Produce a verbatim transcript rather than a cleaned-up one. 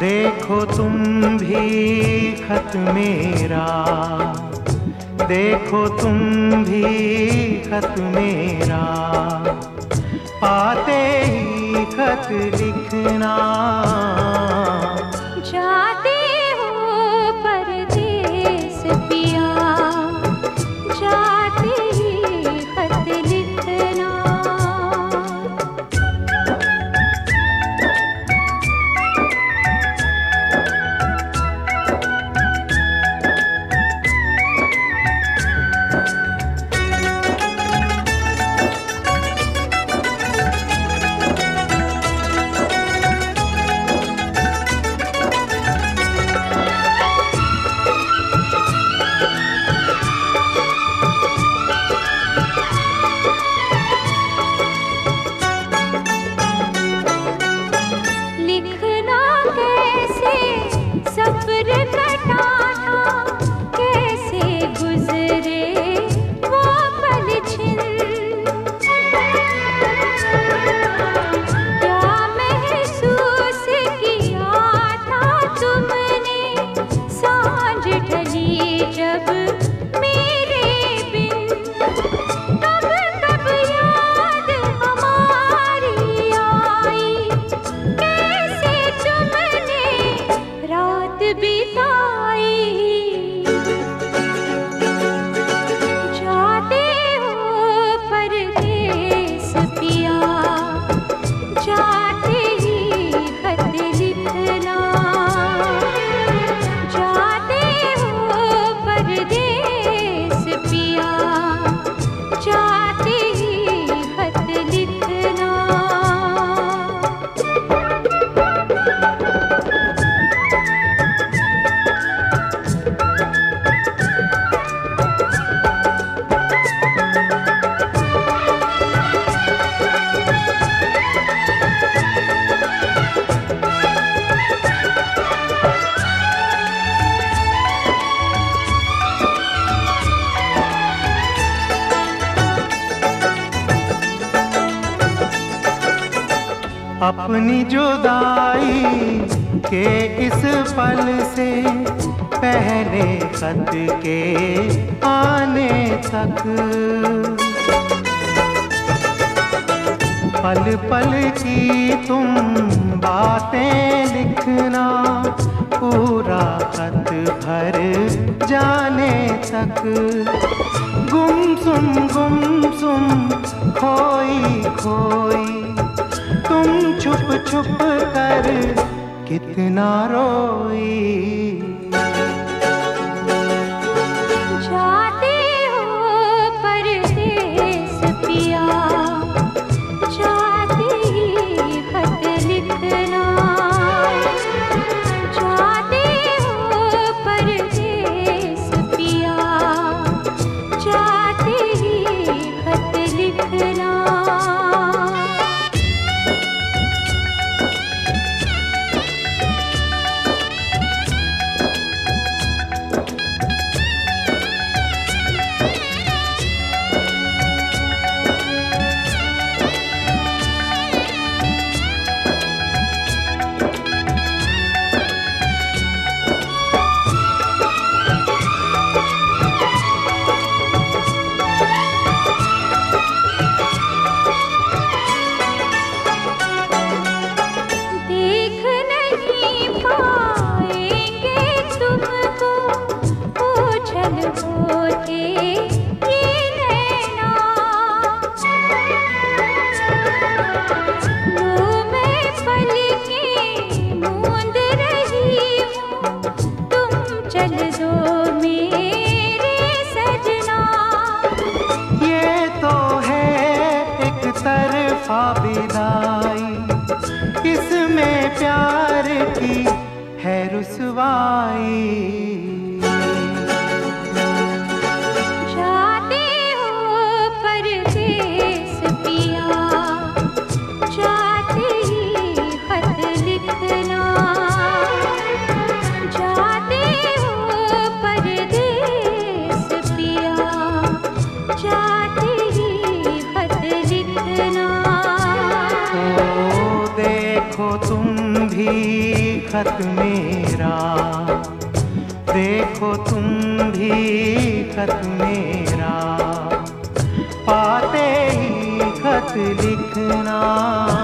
देखो तुम भी खत मेरा, देखो तुम भी खत मेरा, पाते ही खत लिखना। जाते हो परदेस पिया, जाते ही खत लिखना। सब्र कटाना कैसे गुजरे वो पल छिन, क्या महसूस किया था तुमने सांझ ढली जब मेरे बिन। कब कब याद हमारी आई, कैसे तुमने रात बिताई। जाते हो परदेस पिया, जाते ही खत लिखना। जाते हो परदेस पिया, जाते ही खत लिखना। अपनी जुदाई के इस पल से पहले खत के आने तक, पल पल की तुम बातें लिखना, पूरा खत भर जाने तक। गुमसुम गुमसुम खोई खोई तुम छुप छुप कर कितना रोई। जाते हो परदेस पिया, जाते ही खत लिखना। जाते हो परदेस पिया, जाते ही खत लिखना। विदाई, इसमें प्यार की है रुसवाई। जाते हो परदेस पिया, जाते ही खत लिखना। जाते हो परदेस पिया, जाते ही खत लिखना। देखो तुम भी खत मेरा, देखो तुम भी खत मेरा, पाते ही खत लिखना।